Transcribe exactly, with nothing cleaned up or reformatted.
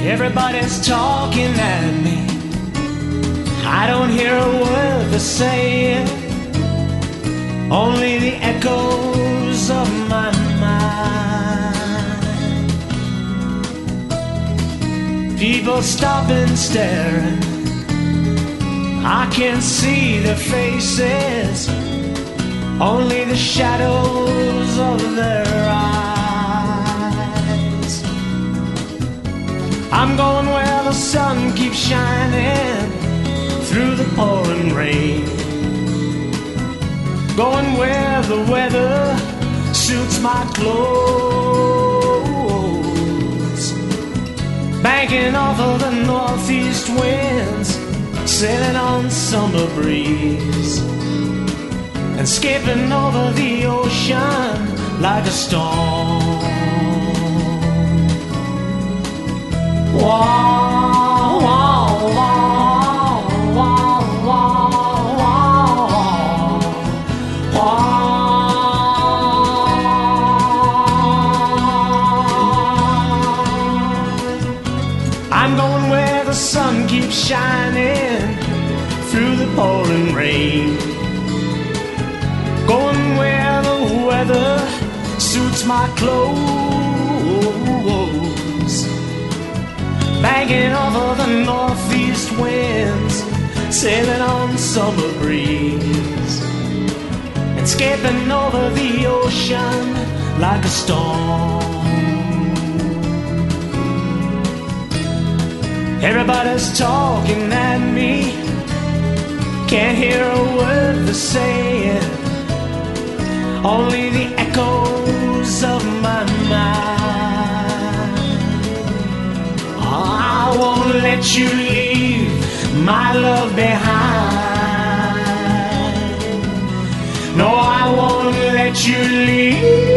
Everybody's talking at me. I don't hear a word they're saying, only the echoes of my mind. People stop and staring, I can't see their faces, only the shadows of their eyes. I'm going where the sun keeps shining through the pouring rain, going where the weather suits my clothes, banking off of the northeast winds, sailing on summer breeze, and skipping over the ocean like a storm. Wah, wah, wah, wah, wah, wah, wah. I'm going where the sun keeps shining through the pouring rain, going where the weather suits my clothes, banking over the northeast winds, sailing on summer breeze, and skipping over the ocean like a storm. Everybody's talking at me, can't hear a word they're saying, only the echoes of my mind. I won't let you leave my love behind. No, I won't let you leave